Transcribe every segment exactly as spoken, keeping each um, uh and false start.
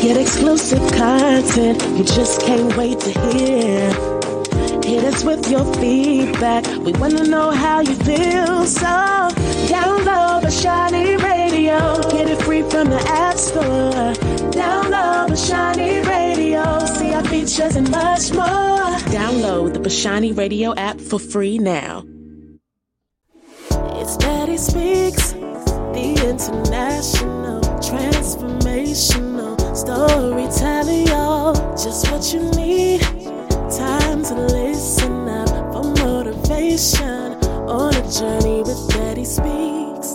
Get exclusive content you just can't wait to hear. Hit us with your feedback. We want to know how you feel. So download Bashani Radio. Get it free from the App Store. Download Bashani Radio. See our features and much more. Download the Bashani Radio app for free now. It's Daddy Speaks, the international transformational storytelling, y'all. Just what you need. Time to listen up for motivation on a journey with Daddy Speaks.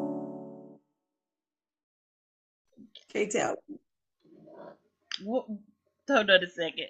Can't tell. What, hold on a second.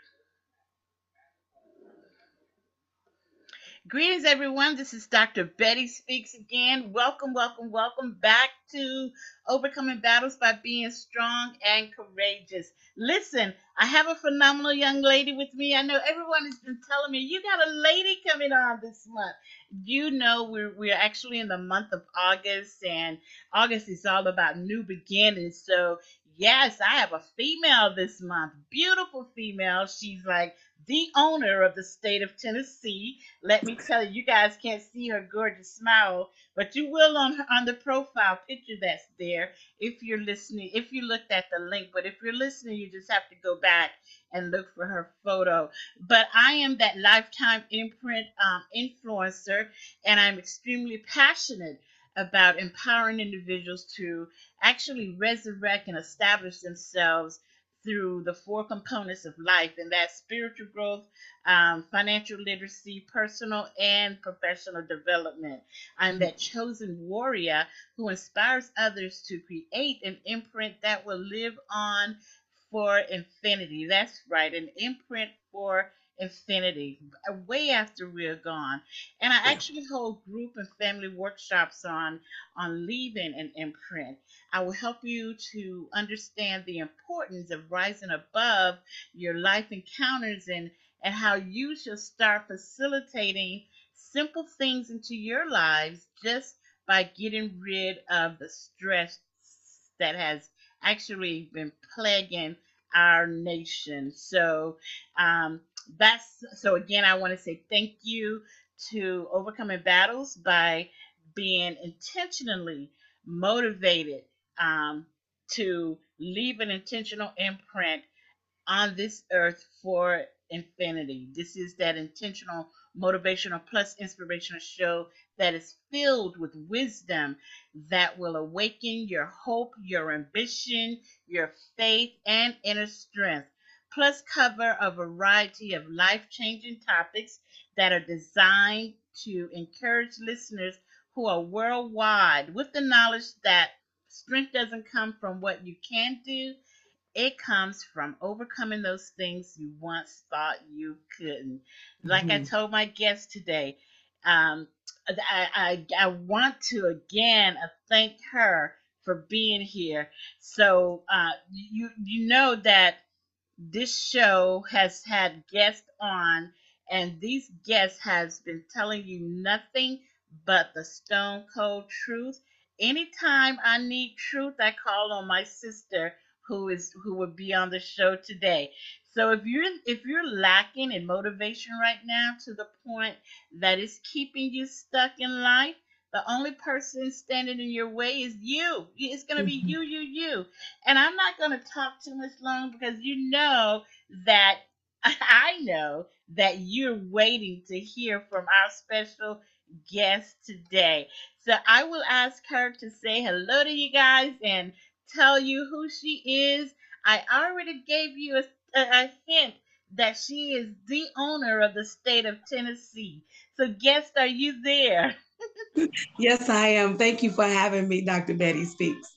Greetings, everyone. This is Doctor Betty Speaks again. Welcome, welcome, welcome back to Overcoming Battles by Being Strong and Courageous. Listen, I have a phenomenal young lady with me. I know everyone has been telling me, you got a lady coming on this month. You know, we're, we're actually in the month of August, and August is all about new beginnings. So, yes, I have a female this month. Beautiful female. She's like the owner of the state of Tennessee. Let me tell you, you guys can't see her gorgeous smile, but you will on her, on the profile picture that's there if you're listening, if you looked at the link. But if you're listening, you just have to go back and look for her photo. But I am that Lifetime Imprint um, influencer, and I'm extremely passionate about empowering individuals to actually resurrect and establish themselves through the four components of life, and that's spiritual growth, um, financial literacy, personal and professional development. I'm that chosen warrior who inspires others to create an imprint that will live on for infinity. That's right, an imprint for infinity, way after we're gone. And I actually hold group and family workshops on on leaving an imprint. I will help you to understand the importance of rising above your life encounters, and and how you shall start facilitating simple things into your lives just by getting rid of the stress that has actually been plaguing our nation. So um, that's so again, I want to say thank you to Overcoming Battles by being intentionally motivated um, to leave an intentional imprint on this earth for infinity. This is that intentional, motivational, plus inspirational show that is filled with wisdom that will awaken your hope, your ambition, your faith, and inner strength. Plus, cover a variety of life changing topics that are designed to encourage listeners who are worldwide with the knowledge that strength doesn't come from what you can do. It comes from overcoming those things you once thought you couldn't. Like mm-hmm. I told my guest today, um, I, I, I want to again uh, thank her for being here. So uh, you you know that this show has had guests on, and these guests has been telling you nothing but the stone cold truth. Anytime I need truth, I call on my sister who is who will be on the show today. So if you're if you're lacking in motivation right now to the point that it's keeping you stuck in life, the only person standing in your way is you. It's going to be you, you, you. And I'm not going to talk too much long because you know that I know that you're waiting to hear from our special guest today. So I will ask her to say hello to you guys and tell you who she is. I already gave you a, a, a hint that she is the owner of the state of Tennessee. So guest, are you there? Yes, I am. Thank you for having me, Doctor Betty Speaks.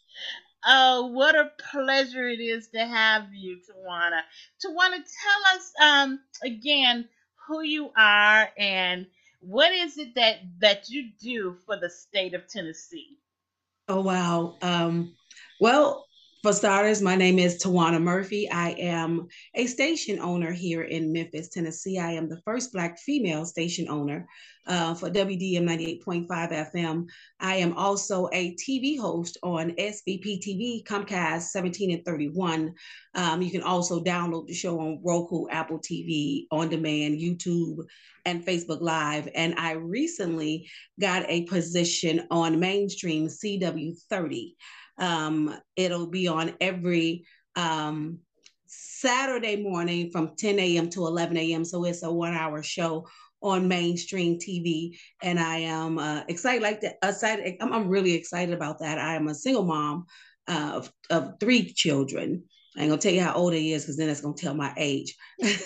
Oh, what a pleasure it is to have you, Tawana. Tawana, tell us um, again who you are and what is it that, that you do for the state of Tennessee? Oh, wow. Um, well, For starters, my name is Tawana Murphy. I am a station owner here in Memphis, Tennessee. I am the first Black female station owner uh, for W D M ninety-eight point five F M. I am also a T V host on S V P T V, Comcast seventeen and thirty-one. Um, you can also download the show on Roku, Apple T V, on demand, YouTube, and Facebook Live. And I recently got a position on mainstream C W thirty. Um, it'll be on every um, Saturday morning from ten a m to eleven a m. So it's a one hour show on mainstream T V. And I am uh, excited, like that, excited. I'm, I'm really excited about that. I am a single mom uh, of, of three children. I ain't gonna tell you how old he is because then it's gonna tell my age.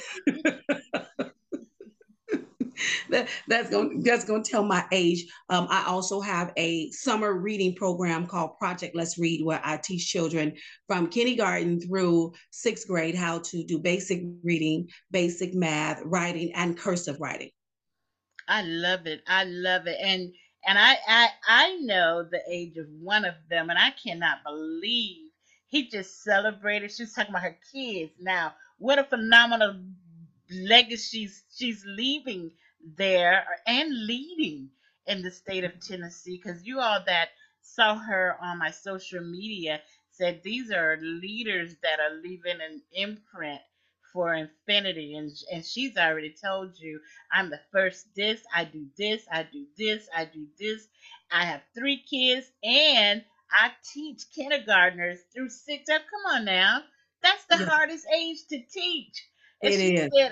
that, that's going that's going to tell my age. Um, I also have a summer reading program called Project Let's Read, where I teach children from kindergarten through sixth grade how to do basic reading, basic math, writing, and cursive writing. I love it. I love it. And and I I I know the age of one of them, and I cannot believe he just celebrated. She was talking about her kids. Now, what a phenomenal legacy she's she's leaving there and leading in the state of Tennessee. Because you all that saw her on my social media said these are leaders that are leaving an imprint for infinity, and and she's already told you, I'm the first this, I do this, I do this, I do this. I have three kids and I teach kindergartners through six. Oh, come on now. That's the Yeah, hardest age to teach. And it she is. said,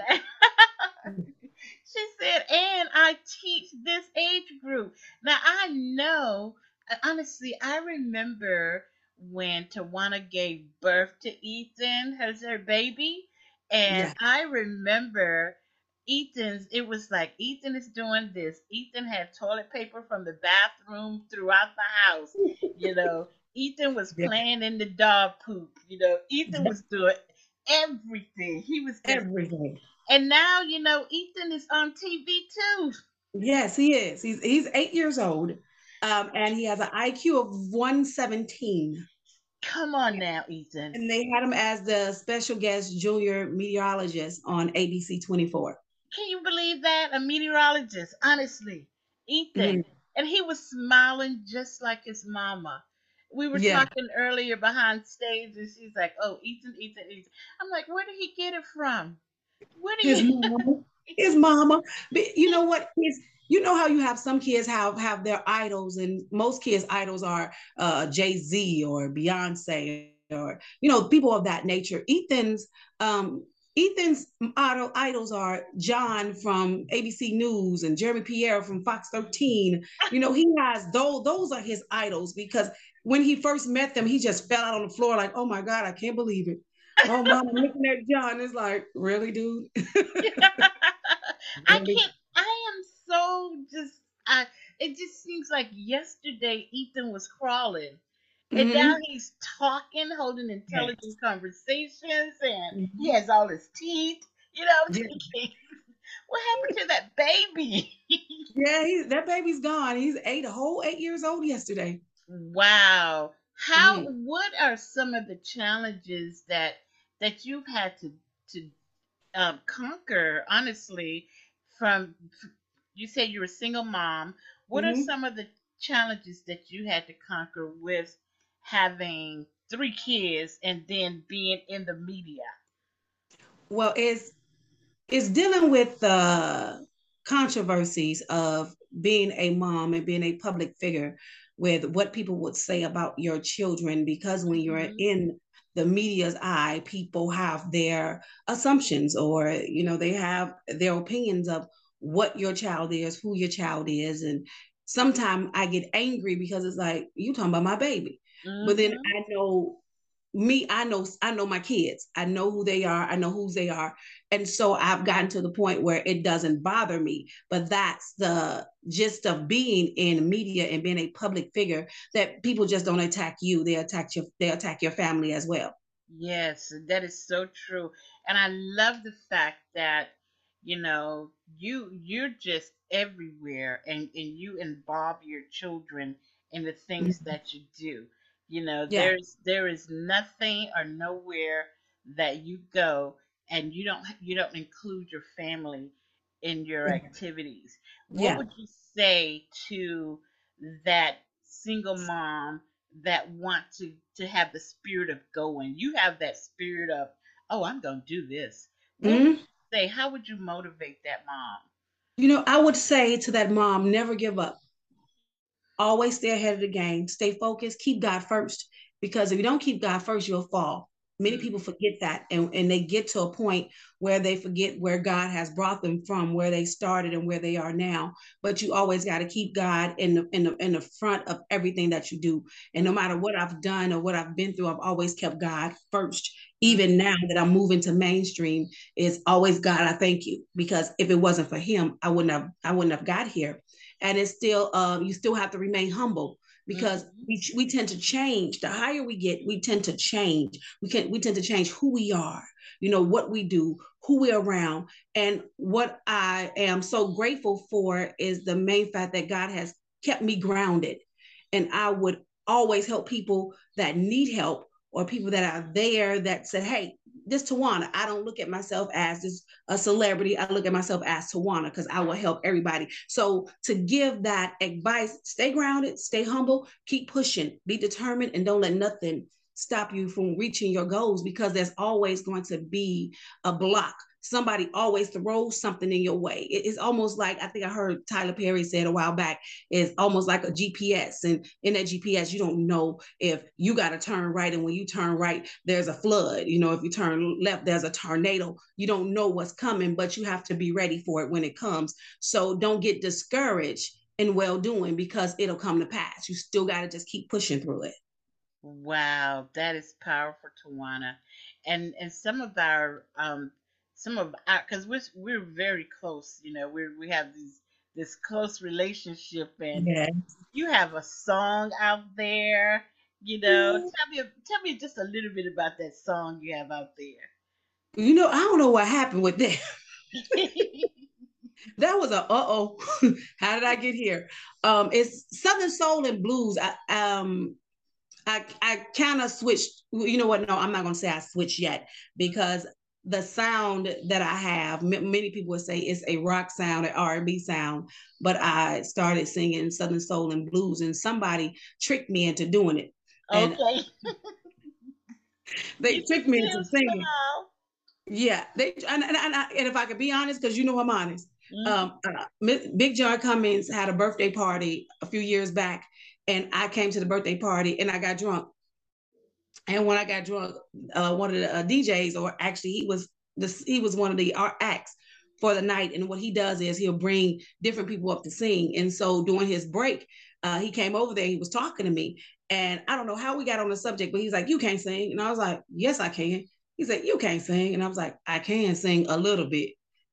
she said, and I teach this age group. Now I know, uh, honestly, I remember when Tawana gave birth to Ethan, as her baby, and Yeah. I remember Ethan's. It was like Ethan is doing this. Ethan had toilet paper from the bathroom throughout the house. You know, Ethan was Yeah. playing in the dog poop. You know, Ethan was doing everything. He was just, Everything. and now, you know, Ethan is on T V too. Yes, he is. He's he's eight years old, um, and he has an I Q of one seventeen. Come on now, Ethan. And they had him as the special guest junior meteorologist on A B C twenty-four. Can you believe that? A meteorologist, honestly. Ethan. Mhm. And he was smiling just like his mama. We were Yeah, talking earlier behind stage, and she's like, "Oh, Ethan, Ethan, Ethan." I'm like, "Where did he get it from? Where do his you?" mama, his mama. But you know what? Kids, you know how you have some kids have have their idols, and most kids' idols are uh, Jay Z or Beyonce or you know people of that nature. Ethan's um, Ethan's idol, idols are John from A B C News and Jeremy Pierre from Fox thirteen. You know, he has those, those are his idols because when he first met them, he just fell out on the floor like, oh my God, I can't believe it. Oh, mom, I'm looking at John. It's like, really, dude? I Really? can't. I am so just. I. It just seems like yesterday Ethan was crawling, and now Mm-hmm. he's talking, holding Yes. intelligent conversations, and he Mm-hmm. has all his teeth. You know, I'm Yeah, thinking, what happened to that baby? yeah he's, that baby's gone. He's eight, a whole eight years old yesterday. Wow. How? Mm-hmm. What are some of the challenges that that you've had to to um, conquer? Honestly, from you said you're a single mom. What are Mm-hmm. some of the challenges that you had to conquer with having three kids and then being in the media? Well, it's it's dealing with the controversies of being a mom and being a public figure with what people would say about your children because when you're Hmm. in the media's eye people have their assumptions or you know they have their opinions of what your child is, who your child is, and sometimes I get angry because it's like you talking about my baby, but then Hmm. I know me, I know I know my kids. I know who they are. I know whose they are. And so I've gotten to the point where it doesn't bother me. But that's the gist of being in media and being a public figure that people just don't attack you. They attack your they attack your family as well. Yes, that is so true. And I love the fact that, you know, you you're just everywhere, and, and you involve your children in the things that you do. You know, Yeah. there's there is nothing or nowhere that you go and you don't you don't include your family in your activities. What Yeah. would you say to that single mom that want to to have the spirit of going? You have that spirit of, oh, I'm going to do this. What would Mhm. you say? How would you motivate that mom? You know, I would say to that mom, never give up. Always stay ahead of the game. Stay focused. Keep God first. Because if you don't keep God first, you'll fall. Many people Mhm. forget that, and, and they get to a point where they forget where God has brought them from, where they started and where they are now. But you always got to keep God in the, in the in the front of everything that you do. And no matter what I've done or what I've been through, I've always kept God first. Even now that I'm moving to mainstream, is always God. I thank you, because if it wasn't for Him, I wouldn't have I wouldn't have got here. And it's still um, you still have to remain humble, because Mhm. we, we tend to change. The higher we get, we tend to change. We can we tend to change who we are, you know, what we do, who we're around. And what I am so grateful for is the main fact that God has kept me grounded. And I would always help people that need help, or people that are there that said, hey, this Tawana, I don't look at myself as this a celebrity. I look at myself as Tawana, because I will help everybody. So to give that advice, stay grounded, stay humble, keep pushing, be determined, and don't let nothing stop you from reaching your goals, because there's always going to be a block. Somebody always throws something in your way. It's almost like, I think I heard Tyler Perry said a while back, it's almost like a G P S. And in that G P S, you don't know if you got to turn right. And when you turn right, there's a flood. You know, if you turn left, there's a tornado. You don't know what's coming, but you have to be ready for it when it comes. So don't get discouraged in well doing, because it'll come to pass. You still got to just keep pushing through it. Wow, that is powerful, Tawana. And and some of our um some of our, because we're we're very close, you know, we we have these this close relationship, and Yeah. you have a song out there, you know. Tell me tell me just a little bit about that song you have out there. You know, I don't know what happened with that. That was a uh oh. How did I get here? Um, it's Southern Soul and Blues. I um I I kind of switched. You know what? No, I'm not gonna say I switched yet, because the sound that I have, m- many people would say it's a rock sound, an R and B sound, but I started singing Southern Soul and Blues, and somebody tricked me into doing it, and Okay. they You can tricked me into still singing. smile. Yeah, they and and, and, I, and if I could be honest, because you know I'm honest, Mhm. um, uh, Big John Cummings had a birthday party a few years back, and I came to the birthday party and I got drunk. And when I got drunk, uh, one of the uh, D Js, or actually he was this, he was one of the art acts for the night. And what he does is he'll bring different people up to sing. And so during his break, uh, he came over there. He was talking to me, and I don't know how we got on the subject, but he's like, "You can't sing," and I was like, "Yes, I can." He said, "You can't sing," and I was like, "I can sing a little bit."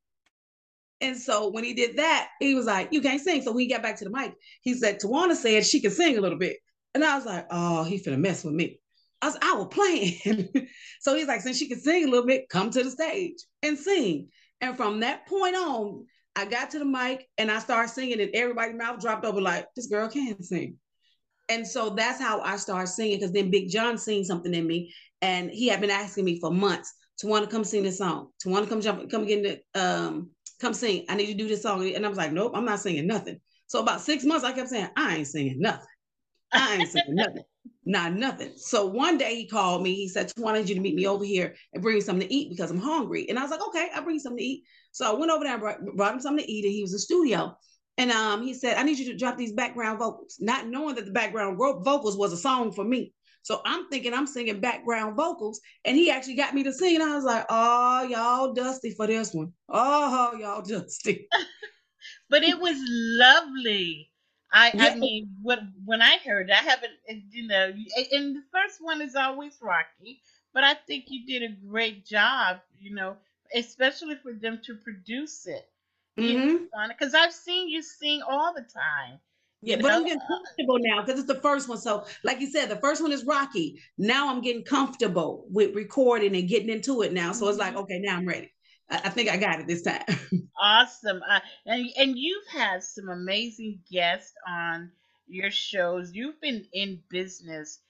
And so when he did that, he was like, "You can't sing." So when he got back to the mic, he said, "Tawana said she can sing a little bit." And I was like, "Oh, he finna mess with me." I was, I was playing. So he's like, "Since she can sing a little bit, come to the stage and sing." And from that point on, I got to the mic and I started singing, and everybody's mouth dropped over like, "This girl can sing." And so that's how I started singing, because then Big John seen something in me, and he had been asking me for months to want to come sing this song, to want to come jump, come get in the, um, come sing. I need you to do this song. And I was like, "Nope, I'm not singing nothing." So about six months, I kept saying, "I ain't singing nothing. I ain't singing nothing. Not nothing." So one day he called me. He said, "I wanted you to meet me over here and bring me something to eat because I'm hungry." And I was like, "Okay, I'll bring you something to eat." So I went over there and brought, brought him something to eat, and he was in the studio. And um, he said, "I need you to drop these background vocals," not knowing that the background vocals was a song for me. So I'm thinking I'm singing background vocals, and he actually got me to sing. And I was like, "Oh, y'all dusty for this one. Oh, y'all dusty." But it was lovely. I I Yeah, mean, when when I heard it, I haven't, you know, and the first one is always rocky, but I think you did a great job, you know, especially for them to produce it, you mm-hmm. know, because I've seen you sing all the time, Yeah, you but know. I'm getting comfortable now because it's the first one. So, like you said, the first one is rocky. Now I'm getting comfortable with recording and getting into it now. So it's like, Mhm. okay, now I'm ready. I, I think I got it this time. Awesome. Uh, and and you've had some amazing guests on your shows. You've been in business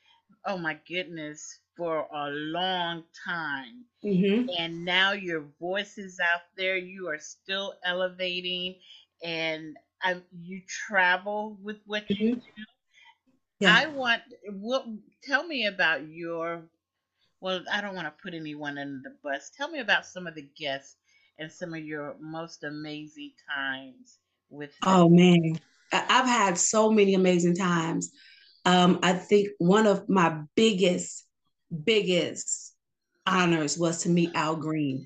oh my goodness, for a long time. Mm-hmm. And now your voice is out there. You are still elevating, and um, you travel with what you Mm-hmm. do. Yeah. I want, what, tell me about your, well, I don't want to put anyone in the bus. Tell me about some of the guests and some of your most amazing times with them. Oh man, I- I've had so many amazing times. Um, I think one of my biggest, biggest honors was to meet Al Green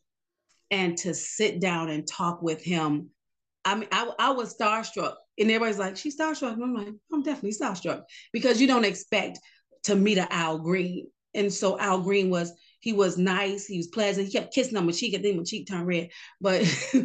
and to sit down and talk with him. I mean, I, I was starstruck, and everybody's like, "She's starstruck." And I'm like, "I'm definitely starstruck," because you don't expect to meet a Al Green. And so Al Green was he was nice, he was pleasant. He kept kissing on my cheek, and then my cheek turned red. But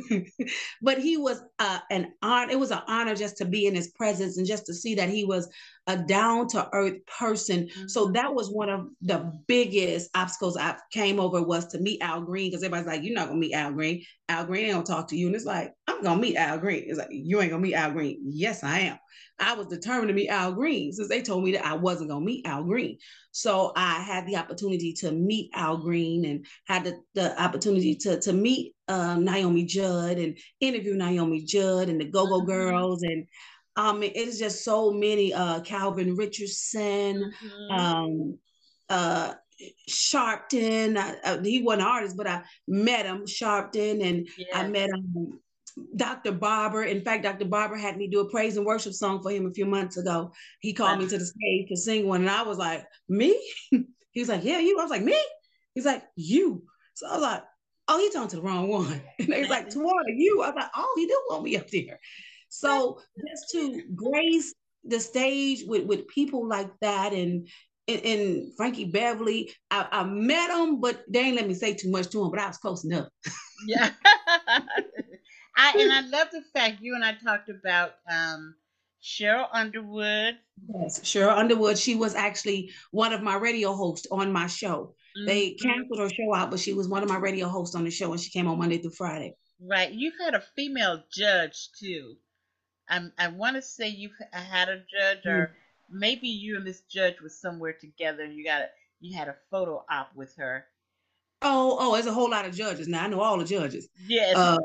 but he was uh, an honor. It was an honor just to be in his presence and just to see that he was a down to earth person. So Mhm. that was one of the biggest obstacles I came over was to meet Al Green, because everybody's like, "You're not gonna meet Al Green. Al Green ain't gonna talk to you." And it's like, I'm gonna meet Al Green. It's like, you ain't gonna meet Al Green. Yes, I am. I was determined to meet Al Green since they told me that I wasn't gonna meet Al Green. So I had the opportunity to meet Al Green and had the, the opportunity to, to meet um, Naomi Judd and interview Naomi Judd and the Go-Go Mhm. Girls. And um, it is just so many, uh, Calvin Richardson, Mhm. um, uh, Sharpton. Uh, uh, he wasn't an artist, but I met him, Sharpton, and I Yes. met um, Doctor Barber. In fact, Doctor Barber had me do a praise and worship song for him a few months ago. He called me Wow. to the stage to sing one, and I was like, "Me?" He was like, "Yeah, you." I was like, "Me?" He's like, "You." So I was like, "Oh, he's on to the wrong one." And he's That like, is, "Tawana, you." I was like, "Oh, he do want me up there." that So just to grace the stage with with people like that, and and, and Frankie Beverly, I, I met him, but they ain't let me say too much to him, but I was close enough. yeah. I and I love the fact you and I talked about um Cheryl Underwood. Yes, Cheryl Underwood. She was actually one of my radio hosts on my show. They Mhm. canceled her show out, but she was one of my radio hosts on the show, and she came on Monday through Friday. Right. You've had a female judge too. I'm, I want to say you had a judge, Mm. or maybe you and this judge was somewhere together, and you got a, you had a photo op with her. Oh, oh, there's a whole lot of judges now. I know all the judges. Yes. Uh,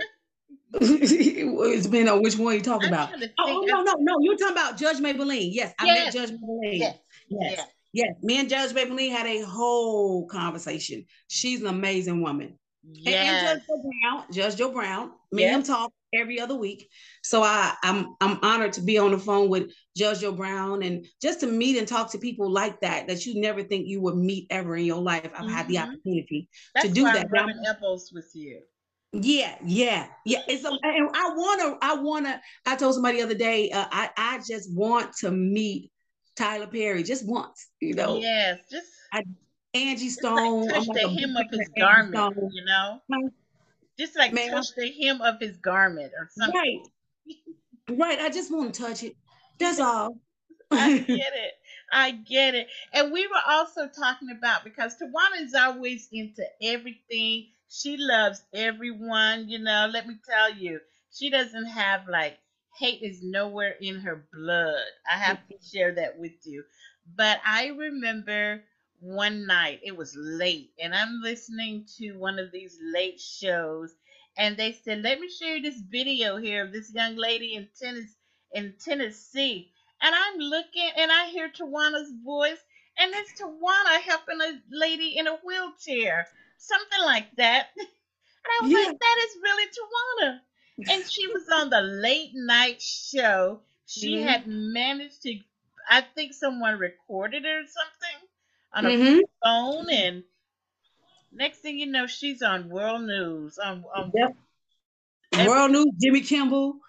it's depending on which one you're talking I'm about. trying to Oh, think. oh I, no, no, no. You're talking about Judge Maybelline. Yes, I met yes. Judge Maybelline. Yes. Yes, Yes. yes. Me and Judge Maybelline had a whole conversation. She's an amazing woman. And, and Judge Yes. Joe Brown, Judge Joe Brown, me and him Yes. talk every other week. So I, I'm I'm honored to be on the phone with Judge Joe Brown, and just to meet and talk to people like that that you never think you would meet ever in your life. I've had the Hmm. opportunity to That's do why that. I'm Now, rubbing elbows with you. yeah, yeah, yeah. It's a, and I wanna, I wanna. I told somebody the other day, uh, I I just want to meet Tyler Perry just once. You know, Yes. Just, I Angie just like Stone. I'm touch like the a big hem of fan his of Angie garment, Stone. you know. Huh? Just like Man, touch the hem of his garment or something. right, right. I just want to touch it. That's all. I get it. I get it. And we were also talking about, because Tawana is always into everything. She loves everyone, you know. Let me tell you, she doesn't have like hate is nowhere in her blood. I have to share that with you. But I remember one night, it was late, and I'm listening to one of these late shows, and they said, "Let me show you this video here of this young lady in Tennessee in Tennessee." And I'm looking and I hear Tawana's voice, and it's Tawana helping a lady in a wheelchair, something like that. And I was Yeah. like, that is really Tawana. And she was on the late night show. She Mm-hmm. had managed to, I think someone recorded her or something on a Mm-hmm. phone, and next thing you know, she's on world news. On, on Yep. every, World News, Jimmy Kimball,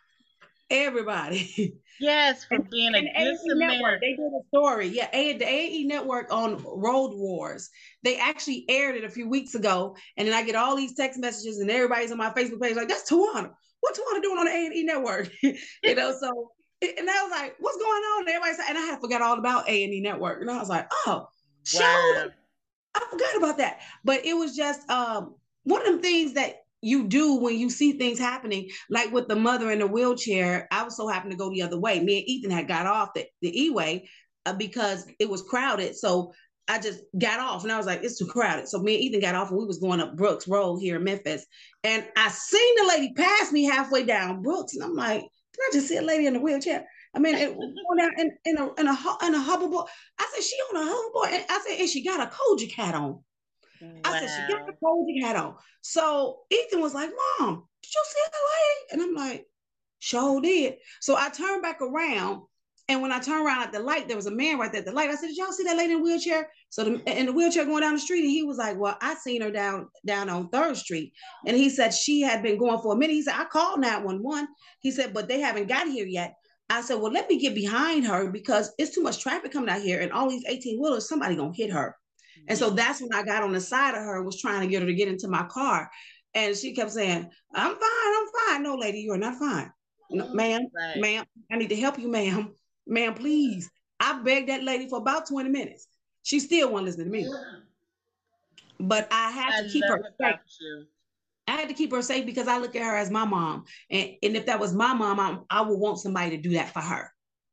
everybody. yes, for And, being a and good A and E Network, Samaritan. they did a story. Yeah, A, the A and E Network on Road Wars. They actually aired it a few weeks ago. And then I get all these text messages, and everybody's on my Facebook page like, "That's Tawana. What Tawana doing on the A and E Network?" You know, so, and I was like, "What's going on?" And everybody said, and I had forgot all about A and E Network. And I was like, "Oh, show Wow. I forgot about that." But it was just um, one of them things that you do when you see things happening, like with the mother in the wheelchair. I was so happy to go the other way. Me and Ethan had got off the, the E-way. uh, because it was crowded. So I just got off and I was like, it's too crowded. So me and Ethan got off and we was going up Brooks Road here in Memphis. And I seen the lady pass me halfway down Brooks. And I'm like, did I just see a lady in a wheelchair? I mean, it was going down in, in, a, in, a, in a hoverboard. I said, she on a hoverboard. And I said, and she got a Kojic hat on. Wow. I said, she got a Kojic hat on. So Ethan was like, Mom, did you see that lady? And I'm like, sure did. So I turned back around. And when I turned around at the light, there was a man right there at the light. I said, did y'all see that lady in a wheelchair? So the, in the wheelchair going down the street, and he was like, well, I seen her down, down on third Street. And he said she had been going for a minute. He said, I called nine one one. He said, but they haven't got here yet. I said, well, let me get behind her because it's too much traffic coming out here. And all these eighteen-wheelers, somebody going to hit her. And so that's when I got on the side of her, was trying to get her to get into my car. And she kept saying, I'm fine, I'm fine. No, lady, you are not fine. No, ma'am, right. ma'am, I need to help you, ma'am. Ma'am, please. I begged that lady for about twenty minutes. She still won't listen to me. But I had I to keep her safe. You. I had to keep her safe because I look at her as my mom. And, and if that was my mom, I, I would want somebody to do that for her.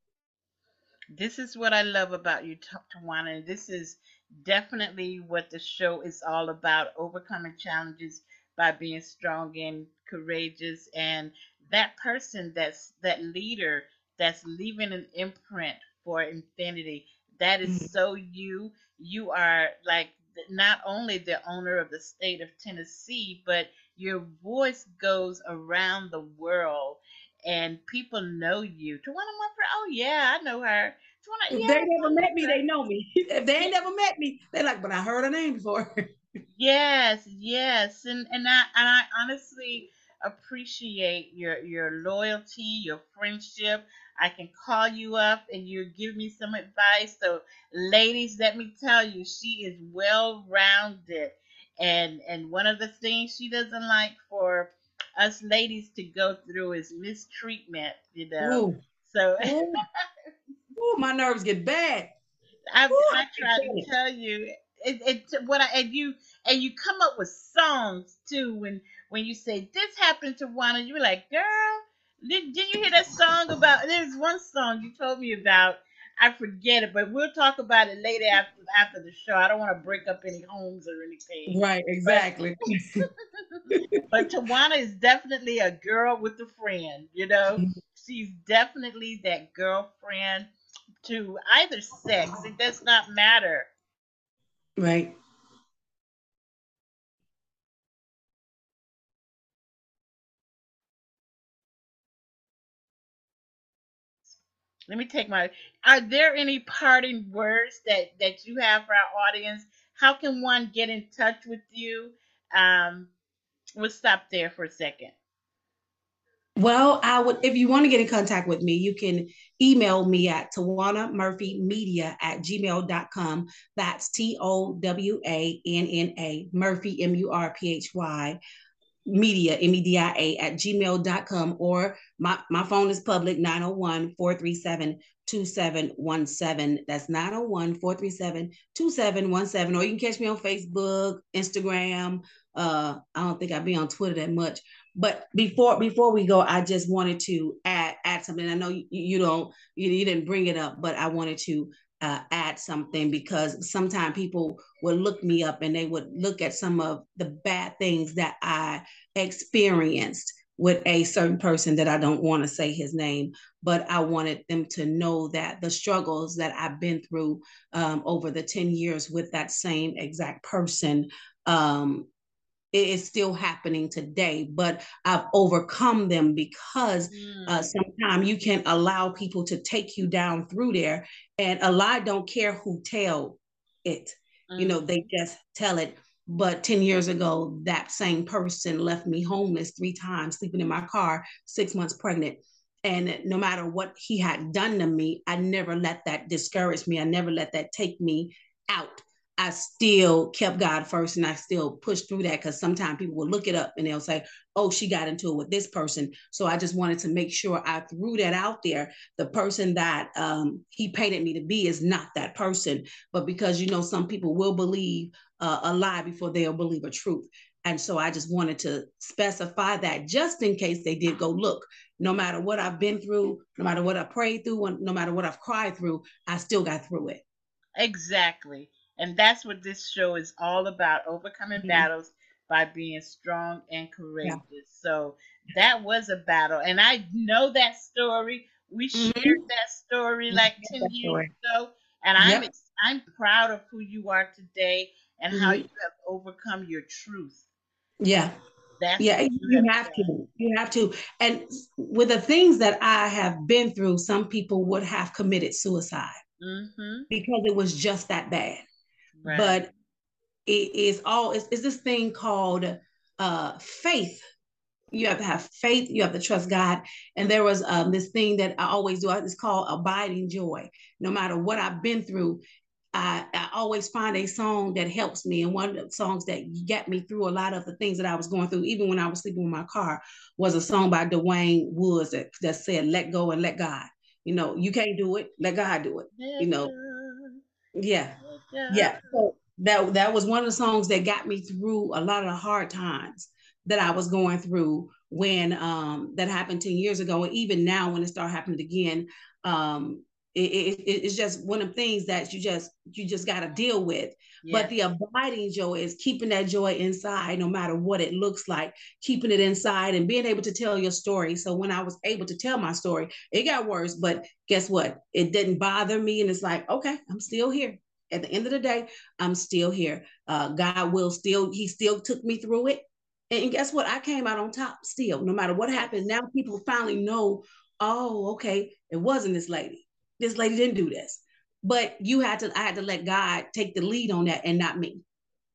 This is what I love about you, Tawana. And this is definitely what the show is all about, overcoming challenges by being strong and courageous. And that person, that's that leader that's leaving an imprint for infinity. That is mm-hmm. so you. You are like not only the owner of the state of Tennessee, but your voice goes around the world and people know you. Tawana Mumford, oh yeah, I know her. Tawana, if yeah, they never met me, they know me. If they ain't never met me, they're like, but I heard her name before. Yes, yes. And and I and I honestly appreciate your your loyalty, your friendship. I can call you up and you give me some advice. So ladies, let me tell you, she is well rounded. And and one of the things she doesn't like for us ladies to go through is mistreatment, you know. Ooh. So Ooh. Ooh, my nerves get bad. I, Ooh, I try to tell you. It, it what I and you and you come up with songs too when when you say this happened to one and you're like, girl, did, did you hear that song about? There's one song you told me about. I forget it, but we'll talk about it later after after the show. I don't want to break up any homes or anything. Right, exactly. But, but Tawana is definitely a girl with a friend. You know, she's definitely that girlfriend to either sex. It does not matter. Right. Let me take my. Are there any parting words that that you have for our audience? How can one get in touch with you? Um, we'll stop there for a second. Well, I would, if you want to get in contact with me, you can email me at Tawana Murphy Media at gmail dot com. That's T O W A N N A, Murphy, M U R P H Y, media, M E D I A, at gmail dot com. Or my, my phone is public, nine oh one, four three seven, two seven one seven. That's nine oh one, four three seven, two seven one seven. Or you can catch me on Facebook, Instagram. Uh, I don't think I'd be on Twitter that much. But before before we go, I just wanted to add add something. I know you, you don't you, you didn't bring it up, but I wanted to uh, add something because sometimes people would look me up and they would look at some of the bad things that I experienced with a certain person that I don't want to say his name, but I wanted them to know that the struggles that I've been through um, over the ten years with that same exact person, um, it is still happening today, but I've overcome them because mm. uh, sometimes you can allow people to take you down through there, and a lie don't care who tell it. Mm. You know, they just tell it. But ten years ago, that same person left me homeless three times, sleeping in my car, six months pregnant. And no matter what he had done to me, I never let that discourage me. I never let that take me out. I still kept God first, and I still pushed through that, because sometimes people will look it up and they'll say, oh, she got into it with this person. So I just wanted to make sure I threw that out there. The person that um, he painted me to be is not that person. But because, you know, some people will believe uh, a lie before they'll believe a truth. And so I just wanted to specify that just in case they did go look no matter what I've been through, no matter what I prayed through, no matter what I've cried through, I still got through it. Exactly. And that's what this show is all about, overcoming Mhm. battles by being strong and Yeah. courageous. So that was a battle. And I know that story. We shared Mhm. that story like ten That's the years way. ago. And I'm Yep. ex- I'm proud of who you are today and how you Mhm. have overcome your truth. Yeah. That's Yeah, what you you have have done. to. You have to. And with the things that I have been through, some people would have committed suicide Mm-hmm. because it was just that bad. Right. But it is all it's, it's this thing called uh faith. You have to have faith, you have to trust God. And there was um this thing that I always do, it's called abiding joy. No matter what I've been through, I, I always find a song that helps me. And one of the songs that got me through a lot of the things that I was going through, even when I was sleeping in my car, was a song by Dwayne Woods that, that said, let go and let God. You know, you can't do it, let God do it. You Let know, go, yeah. let go. Yeah. So that that was one of the songs that got me through a lot of the hard times that I was going through when um that happened ten years ago. And even now when it started happening again, um it, it, it's just one of the things that you just you just got to deal with. But Yes. the abiding joy is keeping that joy inside no matter what it looks like, keeping it inside and being able to tell your story. So when I was able to tell my story, it got worse, but guess what, it didn't bother me. And it's like, okay, I'm still here. At the end of the day, I'm still here. Uh, God will still, He still took me through it. And guess what? I came out on top still, no matter what happened. Now people finally know, oh, okay, it wasn't this lady. This lady didn't do this. But you had to, I had to let God take the lead on that and not me.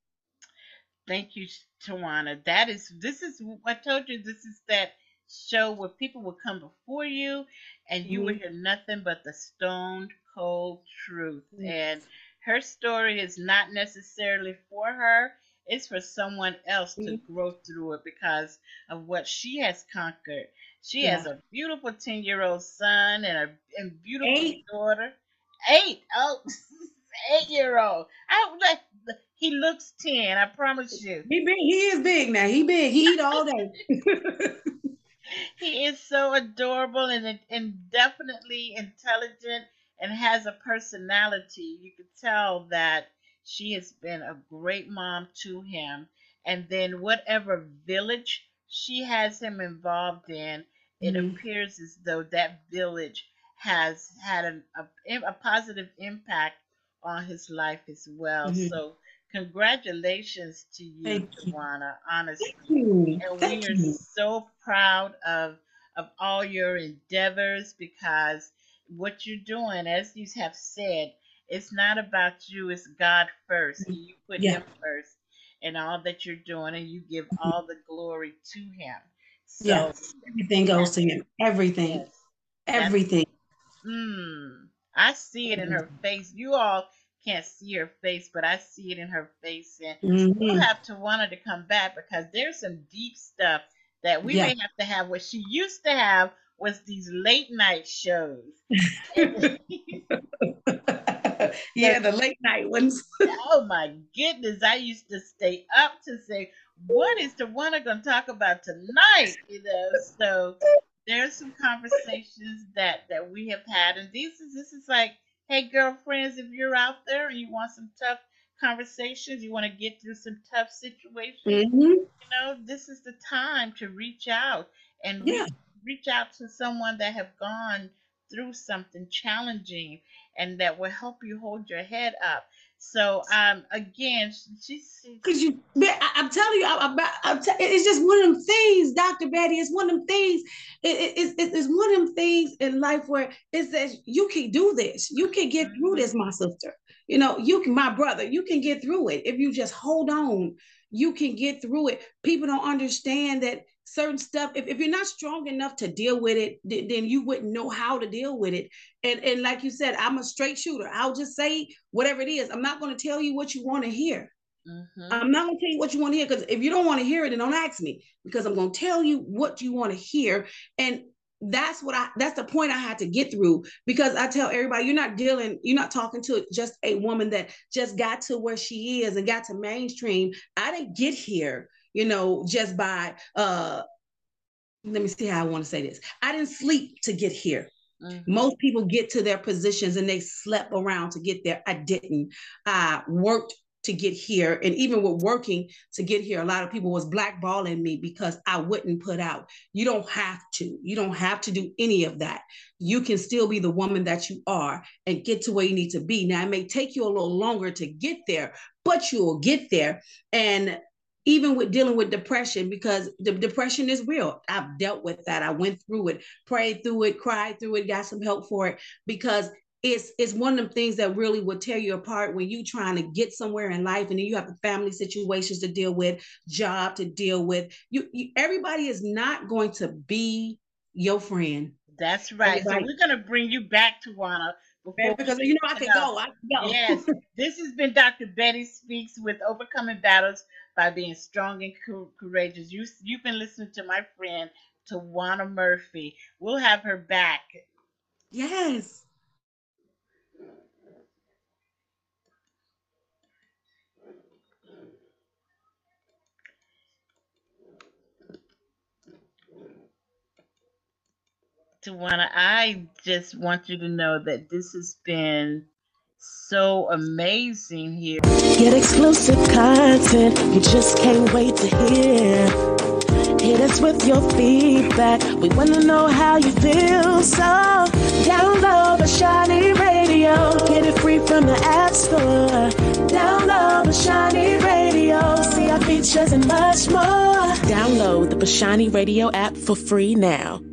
Thank you, Tawana. That is, this is, I told you, this is that show where people will come before you and you will Mm-hmm. hear nothing but the stone cold truth. Mm-hmm. And her story is not necessarily for her, it's for someone else to grow through it because of what she has conquered. She has Yeah. a beautiful ten year old son and a and beautiful Eight. daughter. Eight. Oh, eight year old. I like he looks ten, I promise you. He big. He is big now. He big. He eat all day. He is so adorable and and definitely intelligent and has a personality. You could tell that she has been a great mom to him. And then whatever village she has him involved in, it Mm-hmm. appears as though that village has had a, a, a positive impact on his life as well. Mm-hmm. So congratulations to you, Thank you. Tawana, Thank honestly. you. And we Thank are you. so proud of of all your endeavors because what you're doing, as you have said, it's not about you, it's God first. You put Yeah. him first in all that you're doing and you give all the glory to him. Yeah. So Everything goes to him. Everything. yes, that's Everything. mm, I see it in her face. You all can't see her face, but I see it in her face. And we'll Mm-hmm. have to want her to come back because there's some deep stuff that we Yeah. may have to have. What she used to have was these late night shows. And Yeah, the late night ones. oh my goodness, I used to stay up to say, what is Tawana going to talk about tonight? You know, so there's some conversations that that we have had, and this is this is like, hey, girlfriends, if you're out there and you want some tough conversations, you want to get through some tough situations, Mm-hmm. you know, this is the time to reach out and Yeah. reach reach out to someone that have gone through something challenging and that will help you hold your head up. So um again, she's she, Cause you, I, I'm telling you, I, I, I'm t- it's just one of them things, Doctor Betty. It's one of them things. It, it, it's, it's one of them things in life where it says you can do this. You can get through mhm, this, my sister. You know, you can, my brother. You can get through it if you just hold on. You can get through it. People don't understand that certain stuff. If, if you're not strong enough to deal with it, th- then you wouldn't know how to deal with it. And and like you said, I'm a straight shooter. I'll just say whatever it is. I'm not going to tell you what you want to hear. mhm. I'm not gonna tell you what you want to hear because if you don't want to hear it, then don't ask me because I'm gonna tell you what you want to hear. And that's what I that's the point I had to get through because I tell everybody you're not dealing, you're not talking to just a woman that just got to where she is and got to mainstream. I didn't get here, you know, just by uh let me see how I want to say this. I didn't sleep to get here. Mm-hmm. Most people get to their positions and they slept around to get there. I didn't. I worked to get here. And even with working to get here, a lot of people was blackballing me because I wouldn't put out. You don't have to. You don't have to do any of that. You can still be the woman that you are and get to where you need to be. Now, it may take you a little longer to get there, but you'll get there. And even with dealing with depression, because the depression is real. I've dealt with that. I went through it, prayed through it, cried through it, got some help for it, because it's it's one of them things that really will tear you apart when you trying to get somewhere in life, and then you have the family situations to deal with, job to deal with. You, you everybody is not going to be your friend. That's right. Everybody. So we're going to bring you back, Tawana. Because you know I can go. I can go. Yes. This has been Doctor Betty Speaks with Overcoming Battles by Being Strong and Courageous. You, you've been listening to my friend, Tawana Murphy. We'll have her back. Yes. Tawana, I just want you to know that this has been so amazing here. Get exclusive content you just can't wait to hear. Hit us with your feedback. We want to know how you feel. So download the Shiny Radio. Get it free from the App Store. Download the Shiny Radio. See our features and much more. Download the Shiny Radio app for free now.